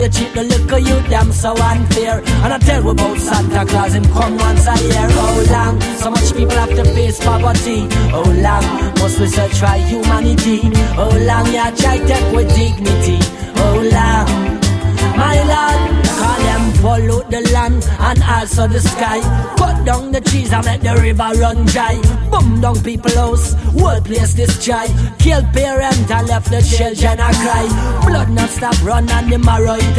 You cheat the liquor, you damn so unfair. And I tell you about Santa Claus, him come once a year. How long? So much people have to face poverty. How long must we search for humanity? How long you try take with dignity? How long? My Lord, call them pollute the land and also the sky. Cut down the trees and let the river run dry. Boom down people house, whole place destroy. Kill parents and left the children a cry. Blood not stop run and the marrow it